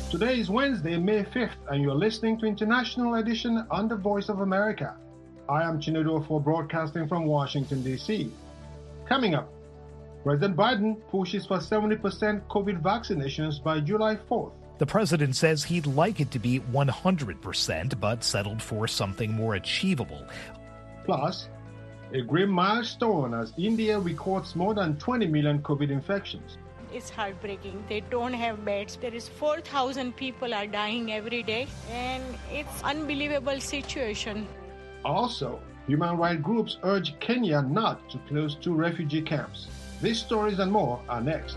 Today is Wednesday, May 5th, and you're listening to International Edition on the Voice of America. I am Chinedu for broadcasting from Washington, D.C. Coming up, President Biden pushes for 70% COVID vaccinations by July 4th. The president says he'd like it to be 100%, but settled for something more achievable. Plus, a grim milestone as India records more than 20 million COVID infections. It's heartbreaking. They don't have beds. There is 4,000 people are dying every day, and it's unbelievable situation. Also, human rights groups urge Kenya not to close 2 refugee camps. These stories and more are next.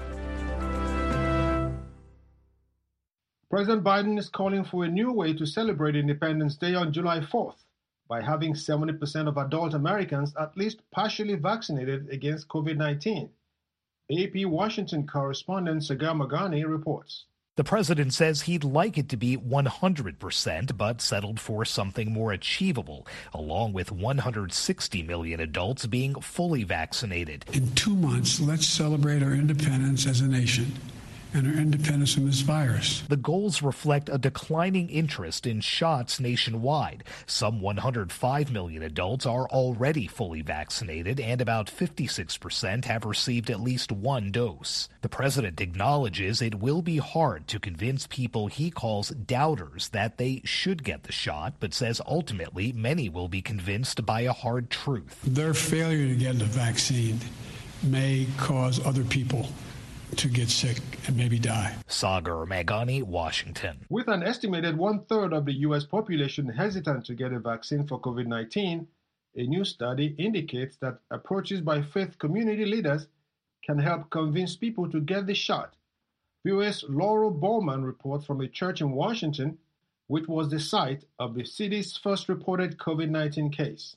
President Biden is calling for a new way to celebrate Independence Day on July 4th by having 70% of adult Americans at least partially vaccinated against COVID-19. AP Washington correspondent Sagar Magani reports. The president says he'd like it to be 100%, but settled for something more achievable, along with 160 million adults being fully vaccinated. In 2 months, let's celebrate our independence as a nation and our independence from this virus. The goals reflect a declining interest in shots nationwide. Some 105 million adults are already fully vaccinated, and about 56% have received at least 1 dose. The president acknowledges it will be hard to convince people he calls doubters that they should get the shot, but says ultimately many will be convinced by a hard truth. Their failure to get the vaccine may cause other people to get sick and maybe die. Sagar Magani, Washington. With an estimated 1/3 of the U.S. population hesitant to get a vaccine for COVID-19, a new study indicates that approaches by faith community leaders can help convince people to get the shot. VOA's Laurel Bowman reports from a church in Washington, which was the site of the city's first reported COVID-19 case.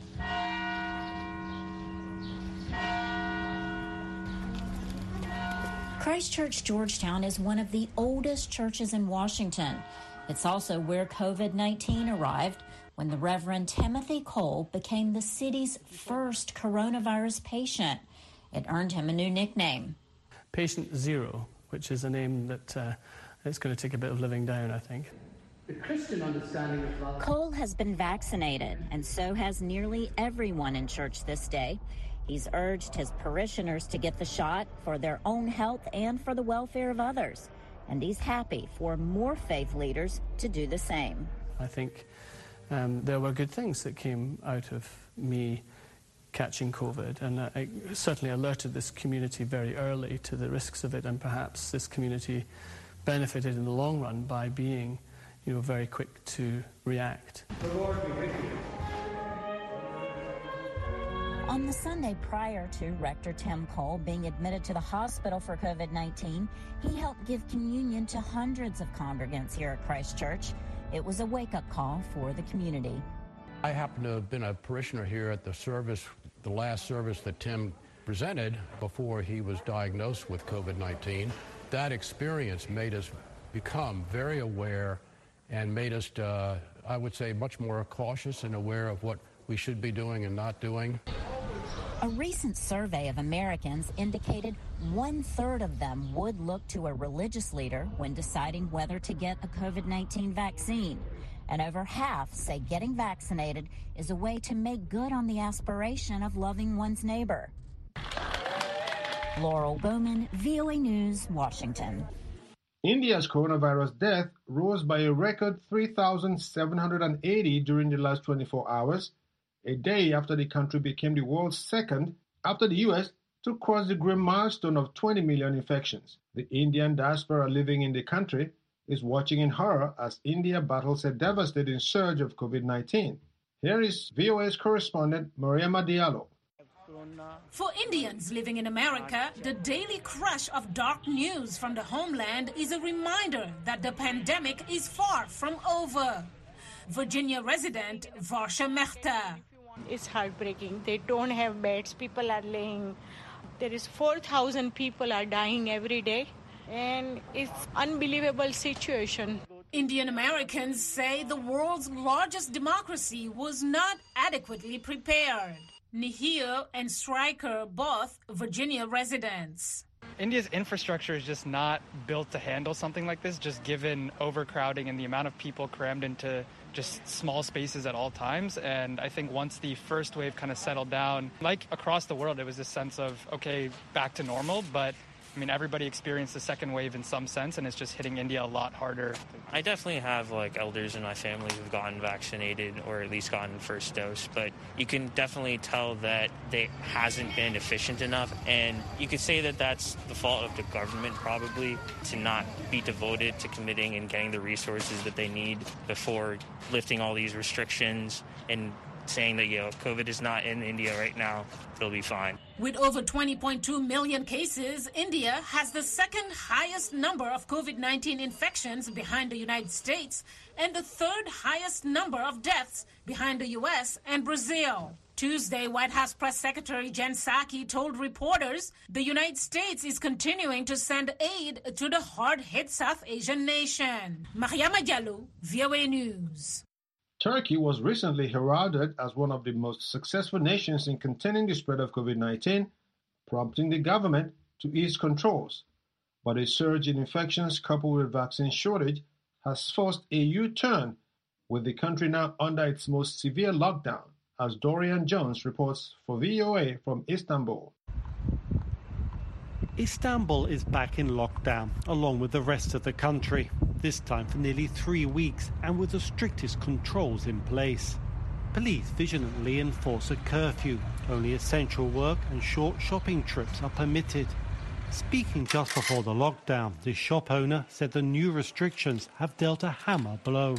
Christ Church Georgetown is one of the oldest churches in Washington. It's also where COVID-19 arrived when the Reverend Timothy Cole became the city's first coronavirus patient. It earned him a new nickname. Patient Zero, which is a name that it's going to take a bit of living down, I think. The Christian understanding of love. Cole has been vaccinated, and so has nearly everyone in church this day. He's urged his parishioners to get the shot for their own health and for the welfare of others. And he's happy for more faith leaders to do the same. I think there were good things that came out of me catching COVID, and I certainly alerted this community very early to the risks of it, and perhaps this community benefited in the long run by being, very quick to react. The Lord be with you. On the Sunday prior to Rector Tim Cole being admitted to the hospital for COVID-19, he helped give communion to hundreds of congregants here at Christ Church. It was a wake-up call for the community. I happen to have been a parishioner here at the last service that Tim presented before he was diagnosed with COVID-19. That experience made us become very aware and made us, I would say, much more cautious and aware of what we should be doing and not doing. A recent survey of Americans indicated 1/3 of them would look to a religious leader when deciding whether to get a COVID-19 vaccine. And over half say getting vaccinated is a way to make good on the aspiration of loving one's neighbor. Laurel Bowman, VOA News, Washington. India's coronavirus death rose by a record 3,780 during the last 24 hours, a day after the country became the world's second, after the U.S. to cross the grim milestone of 20 million infections. The Indian diaspora living in the country is watching in horror as India battles a devastating surge of COVID-19. Here is VOA's correspondent Mariama Diallo. For Indians living in America, the daily crush of dark news from the homeland is a reminder that the pandemic is far from over. Virginia resident Varsha Mehta. It's heartbreaking. They don't have beds. People are laying. There is 4,000 people are dying every day, and it's unbelievable situation. Indian Americans say the world's largest democracy was not adequately prepared. Nihil and Stryker, both Virginia residents. India's infrastructure is just not built to handle something like this, just given overcrowding and the amount of people crammed into just small spaces at all times. And I think once the first wave kind of settled down, like across the world, it was this sense of, okay, back to normal. But I mean, everybody experienced the second wave in some sense, and it's just hitting India a lot harder. I definitely have elders in my family who've gotten vaccinated or at least gotten first dose, but you can definitely tell that it hasn't been efficient enough. And you could say that that's the fault of the government probably, to not be devoted to committing and getting the resources that they need before lifting all these restrictions and saying that, COVID is not in India right now, it'll be fine. With over 20.2 million cases, India has the second highest number of COVID-19 infections behind the United States and the third highest number of deaths behind the U.S. and Brazil. Tuesday, White House Press Secretary Jen Psaki told reporters the United States is continuing to send aid to the hard-hit South Asian nation. Mariama Diallo, VOA News. Turkey was recently heralded as one of the most successful nations in containing the spread of COVID-19, prompting the government to ease controls. But a surge in infections coupled with vaccine shortage has forced a U-turn, with the country now under its most severe lockdown, as Dorian Jones reports for VOA from Istanbul. Istanbul is back in lockdown, along with the rest of the country, this time for nearly 3 weeks and with the strictest controls in place. Police vigilantly enforce a curfew. Only essential work and short shopping trips are permitted. Speaking just before the lockdown, this shop owner said the new restrictions have dealt a hammer blow.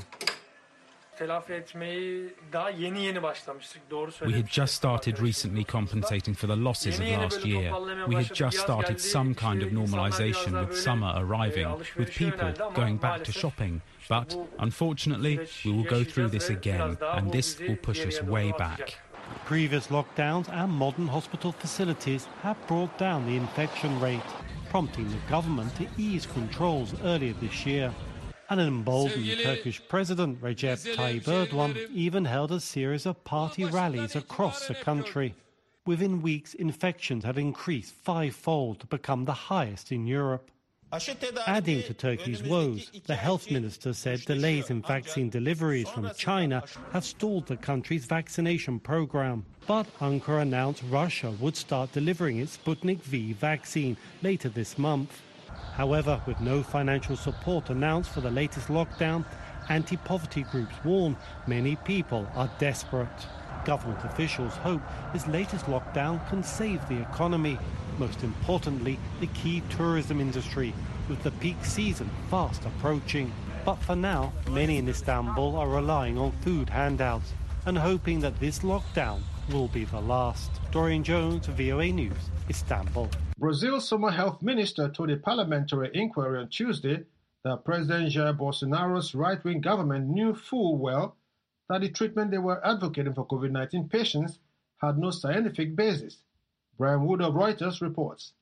We had just started recently compensating for the losses of last year. We had just started some kind of normalisation with summer arriving, with people going back to shopping. But unfortunately, we will go through this again, and this will push us way back. Previous lockdowns and modern hospital facilities have brought down the infection rate, prompting the government to ease controls earlier this year. An emboldened Turkish President Recep Tayyip Erdogan even held a series of party rallies across the country. Within weeks, infections have increased fivefold to become the highest in Europe. Adding to Turkey's woes, the health minister said delays in vaccine deliveries from China have stalled the country's vaccination program. But Ankara announced Russia would start delivering its Sputnik V vaccine later this month. However, with no financial support announced for the latest lockdown, anti-poverty groups warn many people are desperate. Government officials hope this latest lockdown can save the economy, most importantly, the key tourism industry, with the peak season fast approaching. But for now, many in Istanbul are relying on food handouts and hoping that this lockdown will be the last. Dorian Jones, VOA News, Istanbul. Brazil's summer health minister told a parliamentary inquiry on Tuesday that President Jair Bolsonaro's right-wing government knew full well that the treatment they were advocating for COVID-19 patients had no scientific basis. Brian Wood of Reuters reports.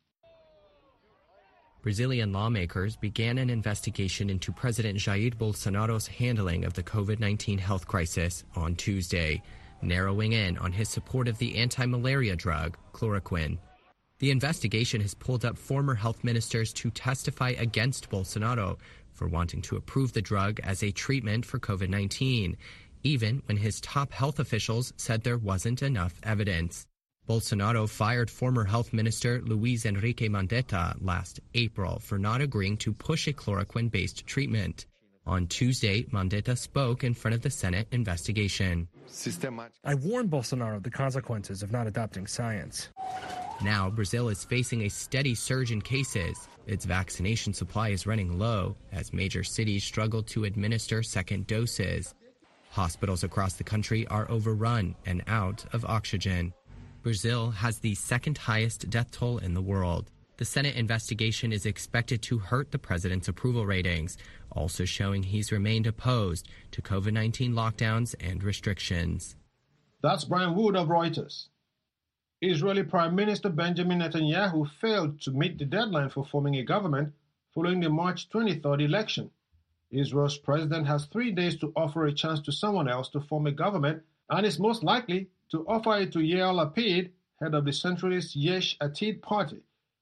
Brazilian lawmakers began an investigation into President Jair Bolsonaro's handling of the COVID-19 health crisis on Tuesday, narrowing in on his support of the anti-malaria drug, chloroquine. The investigation has pulled up former health ministers to testify against Bolsonaro for wanting to approve the drug as a treatment for COVID-19, even when his top health officials said there wasn't enough evidence. Bolsonaro fired former health minister Luiz Henrique Mandetta last April for not agreeing to push a chloroquine-based treatment. On Tuesday, Mandetta spoke in front of the Senate investigation. I warned Bolsonaro of the consequences of not adopting science. Now, Brazil is facing a steady surge in cases. Its vaccination supply is running low as major cities struggle to administer second doses. Hospitals across the country are overrun and out of oxygen. Brazil has the second highest death toll in the world. The Senate investigation is expected to hurt the president's approval ratings, also showing he's remained opposed to COVID-19 lockdowns and restrictions. That's Brian Wood of Reuters. Israeli Prime Minister Benjamin Netanyahu failed to meet the deadline for forming a government following the March 23rd election. Israel's president has 3 days to offer a chance to someone else to form a government and is most likely to offer it to Yair Lapid, head of the centralist Yesh Atid party,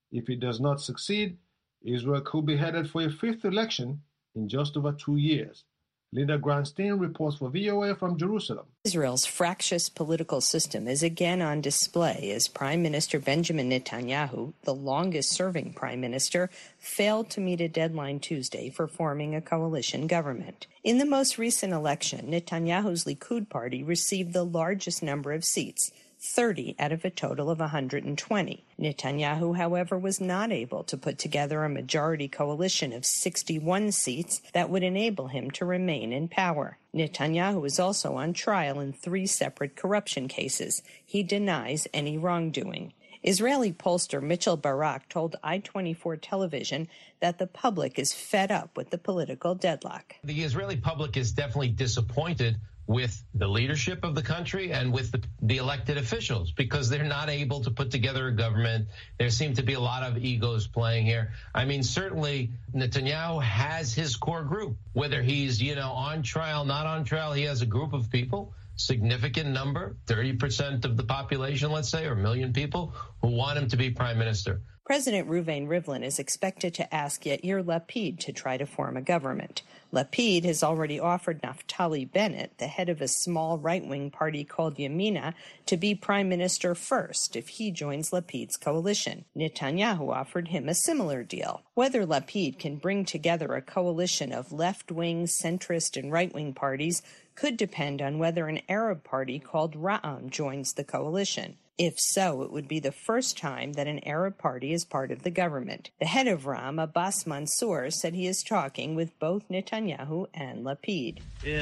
If it does not succeed, Israel could be headed for a fifth election in just over 2 years. Linda Grantstein reports for VOA from Jerusalem. Israel's fractious political system is again on display as Prime Minister Benjamin Netanyahu, the longest-serving prime minister, failed to meet a deadline Tuesday for forming a coalition government. In the most recent election, Netanyahu's Likud party received the largest number of seats, 30 out of a total of 120. Netanyahu, however, was not able to put together a majority coalition of 61 seats that would enable him to remain in power. Netanyahu is also on trial in 3 separate corruption cases. He denies any wrongdoing. Israeli pollster Mitchell Barak told I-24 television that the public is fed up with the political deadlock. The Israeli public is definitely disappointed with the leadership of the country and with the elected officials because they're not able to put together a government. There seem to be a lot of egos playing here. I mean, certainly Netanyahu has his core group, whether he's, on trial, not on trial. He has a group of people, significant number, 30% of the population, let's say, or 1 million people who want him to be prime minister. President Reuven Rivlin is expected to ask Yair Lapid to try to form a government. Lapid has already offered Naftali Bennett, the head of a small right-wing party called Yamina, to be prime minister first if he joins Lapid's coalition. Netanyahu offered him a similar deal. Whether Lapid can bring together a coalition of left-wing, centrist, and right-wing parties could depend on whether an Arab party called Ra'am joins the coalition. If so, it would be the first time that an Arab party is part of the government. The head of Ra'am, Abbas Mansour, said he is talking with both Netanyahu and Lapid.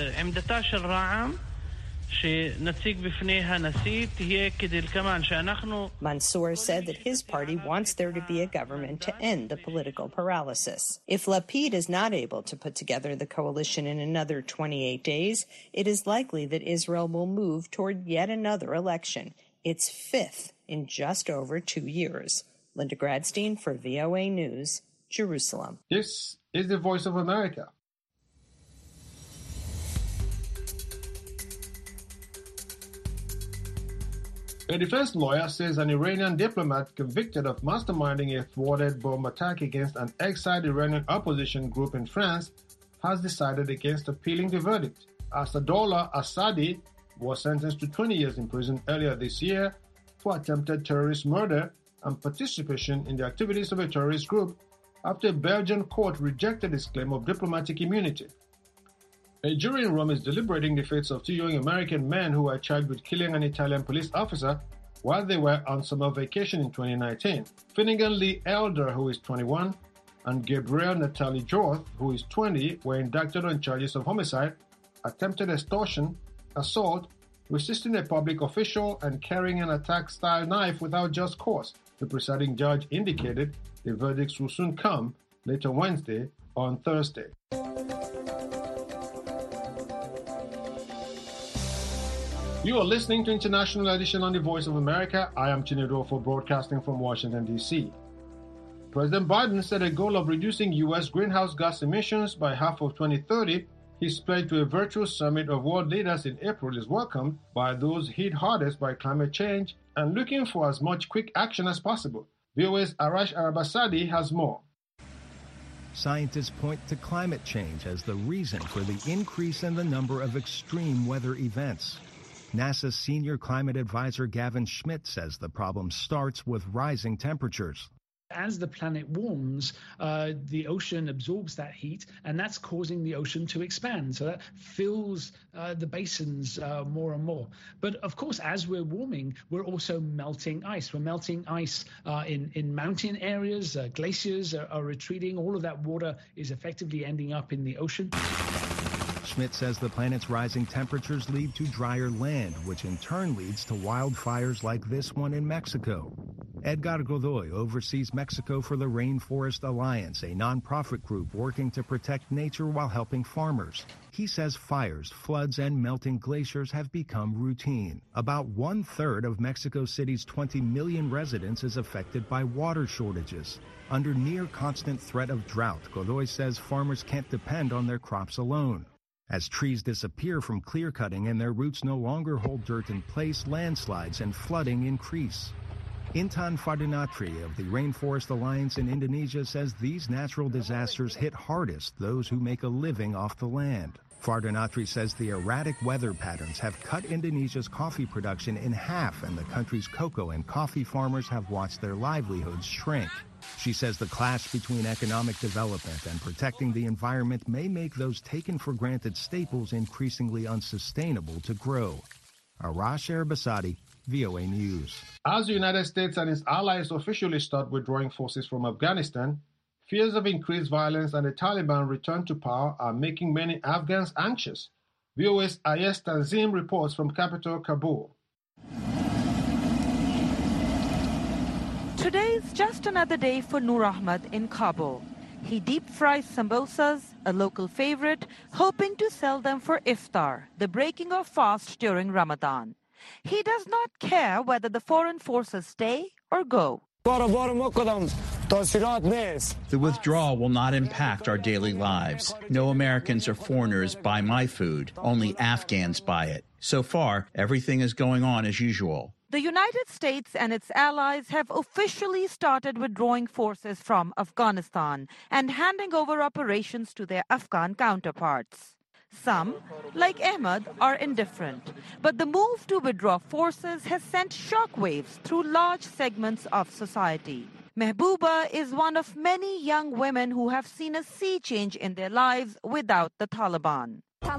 Mansour said that his party wants there to be a government to end the political paralysis. If Lapid is not able to put together the coalition in another 28 days, it is likely that Israel will move toward yet another election, its 5th in just over 2 years. Linda Gradstein for VOA News, Jerusalem. This is the Voice of America. A defense lawyer says an Iranian diplomat convicted of masterminding a thwarted bomb attack against an exiled Iranian opposition group in France has decided against appealing the verdict. Asadollah Assadi was sentenced to 20 years in prison earlier this year for attempted terrorist murder and participation in the activities of a terrorist group after a Belgian court rejected his claim of diplomatic immunity. A jury in Rome is deliberating the fates of 2 young American men who were charged with killing an Italian police officer while they were on summer vacation in 2019. Finnegan Lee Elder, who is 21, and Gabriel Natalie Jorth, who is 20, were indicted on charges of homicide, attempted extortion, assault, resisting a public official, and carrying an attack-style knife without just cause. The presiding judge indicated the verdicts will soon come later Wednesday on Thursday. You are listening to International Edition on the Voice of America. I am Chinedu for broadcasting from Washington, D.C. President Biden set a goal of reducing U.S. greenhouse gas emissions by half of 2030. His pledge to a virtual summit of world leaders in April is welcomed by those hit hardest by climate change and looking for as much quick action as possible. VOA's Arash Arabasadi has more. Scientists point to climate change as the reason for the increase in the number of extreme weather events. NASA's senior climate advisor Gavin Schmidt says the problem starts with rising temperatures. As the planet warms, the ocean absorbs that heat, and that's causing the ocean to expand. So that fills the basins more and more. But of course, as we're warming, we're also melting ice. We're melting ice in mountain areas. Glaciers are retreating. All of that water is effectively ending up in the ocean. Schmidt says the planet's rising temperatures lead to drier land, which in turn leads to wildfires like this one in Mexico. Edgar Godoy oversees Mexico for the Rainforest Alliance, a nonprofit group working to protect nature while helping farmers. He says fires, floods, and melting glaciers have become routine. About 1/3 of Mexico City's 20 million residents is affected by water shortages. Under near constant threat of drought, Godoy says farmers can't depend on their crops alone. As trees disappear from clear-cutting and their roots no longer hold dirt in place, landslides and flooding increase. Intan Fardinatri of the Rainforest Alliance in Indonesia says these natural disasters hit hardest those who make a living off the land. Fardinatri says the erratic weather patterns have cut Indonesia's coffee production in half, and the country's cocoa and coffee farmers have watched their livelihoods shrink. She says the clash between economic development and protecting the environment may make those taken for granted staples increasingly unsustainable to grow. Arash Erbasadi, VOA News. As the United States and its allies officially start withdrawing forces from Afghanistan, fears of increased violence and the Taliban return to power are making many Afghans anxious. VOA's Ayes Tanzim reports from capital Kabul. Today is just another day for Nur Ahmad in Kabul. He deep fries samosas, a local favorite, hoping to sell them for iftar, the breaking of fast during Ramadan. He does not care whether the foreign forces stay or go. The withdrawal will not impact our daily lives. No Americans or foreigners buy my food. Only Afghans buy it. So far, everything is going on as usual. The United States and its allies have officially started withdrawing forces from Afghanistan and handing over operations to their Afghan counterparts. Some, like Ahmad, are indifferent, but the move to withdraw forces has sent shockwaves through large segments of society. Mehbooba is one of many young women who have seen a sea change in their lives without the Taliban.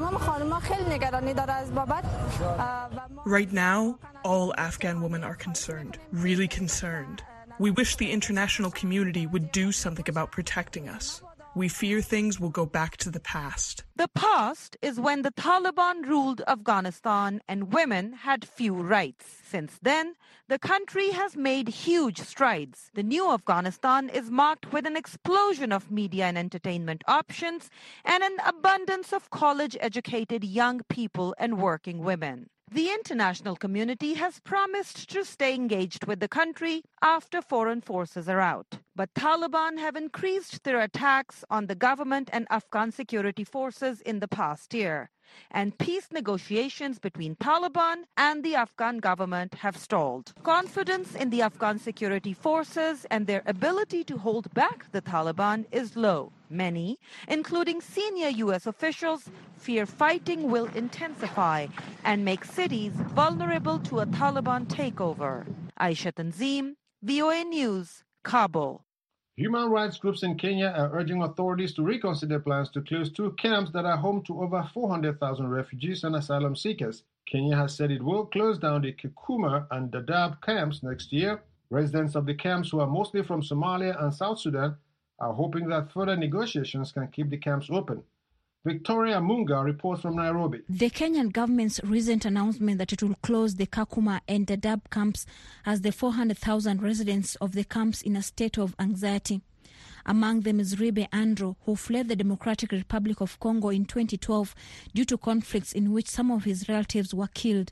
Right now, all Afghan women are concerned, really concerned. We wish the international community would do something about protecting us. We fear things will go back to the past. The past is when the Taliban ruled Afghanistan and women had few rights. Since then, the country has made huge strides. The new Afghanistan is marked with an explosion of media and entertainment options and an abundance of college-educated young people and working women. The international community has promised to stay engaged with the country after foreign forces are out. But Taliban have increased their attacks on the government and Afghan security forces in the past year. And peace negotiations between Taliban and the Afghan government have stalled. Confidence in the Afghan security forces and their ability to hold back the Taliban is low. Many, including senior U.S. officials, fear fighting will intensify and make cities vulnerable to a Taliban takeover. Aisha Tanzim, VOA News, Kabul. Human rights groups in Kenya are urging authorities to reconsider plans to close 2 camps that are home to over 400,000 refugees and asylum seekers. Kenya has said it will close down the Kakuma and Dadaab camps next year. Residents of the camps, who are mostly from Somalia and South Sudan, are hoping that further negotiations can keep the camps open. Victoria Munga reports from Nairobi. The Kenyan government's recent announcement that it will close the Kakuma and Dadaab camps has the 400,000 residents of the camps in a state of anxiety. Among them is Ribe Andro, who fled the Democratic Republic of Congo in 2012 due to conflicts in which some of his relatives were killed.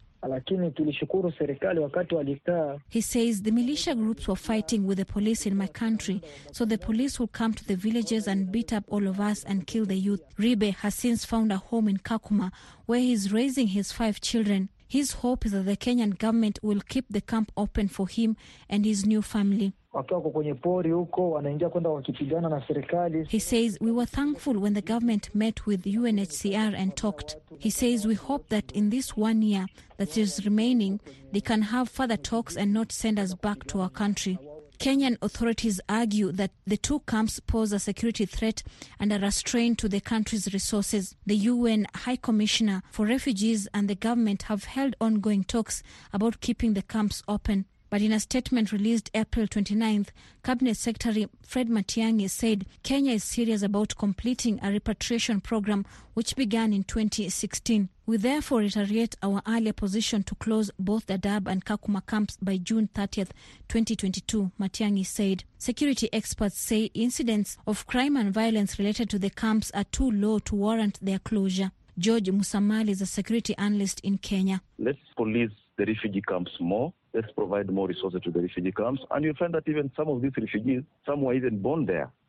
He says the militia groups were fighting with the police in my country, so the police will come to the villages and beat up all of us and kill the youth. Ribe has since found a home in Kakuma, where he is raising his 5 children. His hope is that the Kenyan government will keep the camp open for him and his new family. He says, we were thankful when the government met with UNHCR and talked. He says, we hope that in this 1 year that is remaining, they can have further talks and not send us back to our country. Kenyan authorities argue that the 2 camps pose a security threat and are a strain to the country's resources. The UN High Commissioner for Refugees and the government have held ongoing talks about keeping the camps open. But in a statement released April 29th, Cabinet Secretary Fred Matiang'i said Kenya is serious about completing a repatriation program which began in 2016. We therefore reiterate our earlier position to close both Dadaab and Kakuma camps by June 30th, 2022, Matiang'i said. Security experts say incidents of crime and violence related to the camps are too low to warrant their closure. George Musamali is a security analyst in Kenya. Let's police the refugee camps more. Let's provide more resources to the refugee camps. And you'll find that even some of these refugees, some were even born there.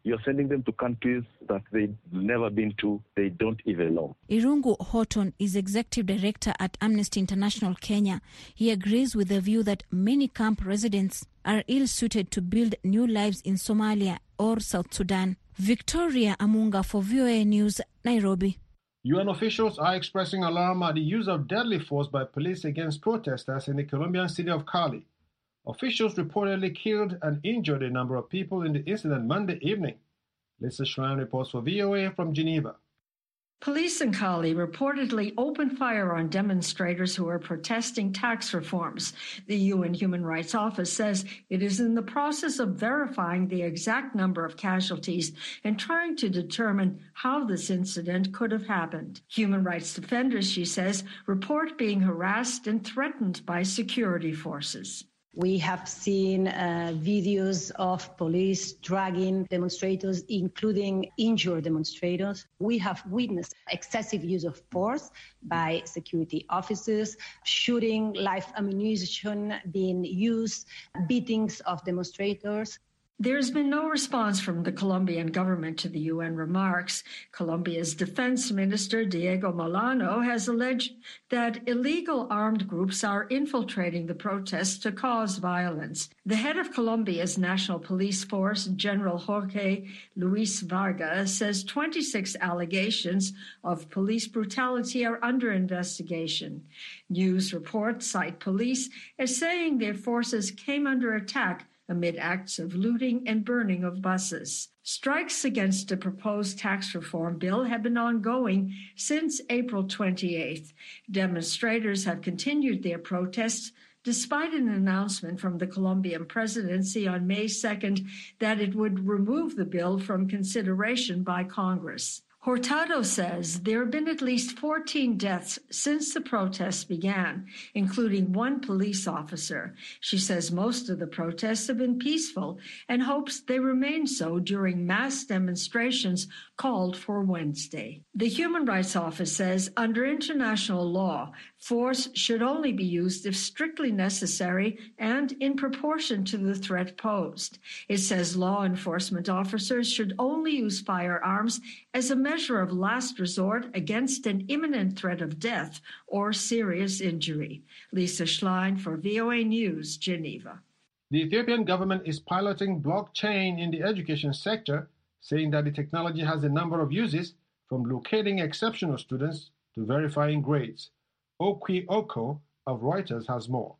You're sending them to countries that they've never been to, they don't even know. Irungu Horton is executive director at Amnesty International Kenya. He agrees with the view that many camp residents are ill-suited to build new lives in Somalia or South Sudan. Victoria Amunga for VOA News, Nairobi. UN officials are expressing alarm at the use of deadly force by police against protesters in the Colombian city of Cali. Officials reportedly killed and injured a number of people in the incident Monday evening. Lisa Schlein reports for VOA from Geneva. Police in Cali reportedly opened fire on demonstrators who are protesting tax reforms. The UN Human Rights Office says it is in the process of verifying the exact number of casualties and trying to determine how this incident could have happened. Human rights defenders, she says, report being harassed and threatened by security forces. We have seen videos of police dragging demonstrators, including injured demonstrators. We have witnessed excessive use of force by security officers, shooting, live ammunition being used, beatings of demonstrators. There's been no response from the Colombian government to the UN remarks. Colombia's defense minister, Diego Molano, has alleged that illegal armed groups are infiltrating the protests to cause violence. The head of Colombia's National Police Force, General Jorge Luis Vargas, says 26 allegations of police brutality are under investigation. News reports cite police as saying their forces came under attack amid acts of looting and burning of buses. Strikes against the proposed tax reform bill have been ongoing since April 28th. Demonstrators have continued their protests despite an announcement from the Colombian presidency on May 2nd that it would remove the bill from consideration by Congress. Hurtado says there have been at least 14 deaths since the protests began, including one police officer. She says most of the protests have been peaceful and hopes they remain so during mass demonstrations called for Wednesday. The Human Rights Office says under international law, force should only be used if strictly necessary and in proportion to the threat posed. It says law enforcement officers should only use firearms as a measure of last resort against an imminent threat of death or serious injury. Lisa Schlein for VOA News, Geneva. The Ethiopian government is piloting blockchain in the education sector, saying that the technology has a number of uses, from locating exceptional students to verifying grades. Okwi Oko of Reuters has more.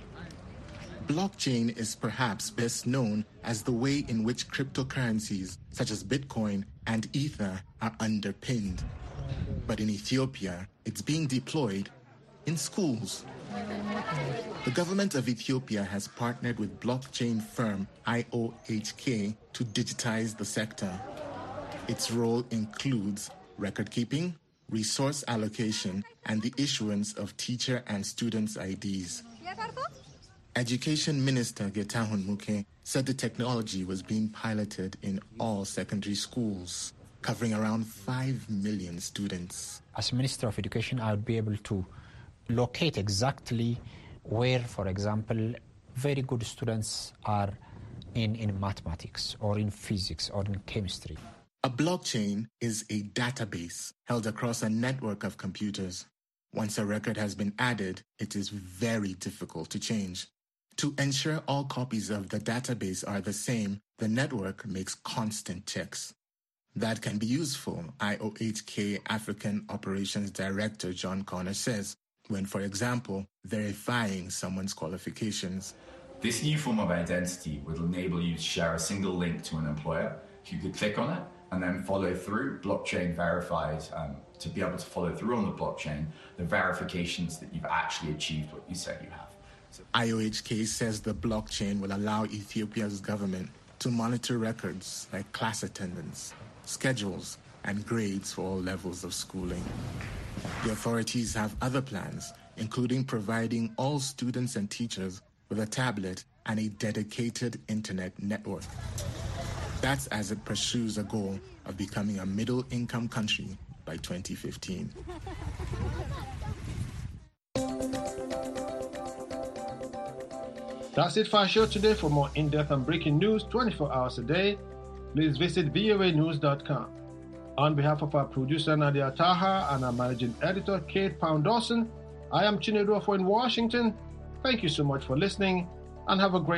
Blockchain is perhaps best known as the way in which cryptocurrencies such as Bitcoin and Ether are underpinned. But in Ethiopia, it's being deployed in schools. The government of Ethiopia has partnered with blockchain firm IOHK to digitize the sector. Its role includes record keeping, resource allocation, and the issuance of teacher and students' IDs. Education Minister Getahun Muke said the technology was being piloted in all secondary schools, covering around 5 million students. As Minister of Education, I would be able to locate exactly where, for example, very good students are in mathematics or in physics or in chemistry. A blockchain is a database held across a network of computers. Once a record has been added, it is very difficult to change. To ensure all copies of the database are the same, the network makes constant checks. That can be useful, IOHK African Operations Director John Connor says, when, for example, verifying someone's qualifications. This new form of identity will enable you to share a single link to an employer. You could click on it and then follow through. Blockchain verifies to be able to follow through on the blockchain the verifications that you've actually achieved what you said you have. IOHK says the blockchain will allow Ethiopia's government to monitor records like class attendance, schedules, and grades for all levels of schooling. The authorities have other plans, including providing all students and teachers with a tablet and a dedicated internet network. That's as it pursues a goal of becoming a middle-income country by 2015. That's it for our show today. For more in-depth and breaking news 24 hours a day, please visit voanews.com. On behalf of our producer Nadia Taha and our managing editor Kate Pound-Dawson, I am Chinedu Ofo in Washington. Thank you so much for listening and have a great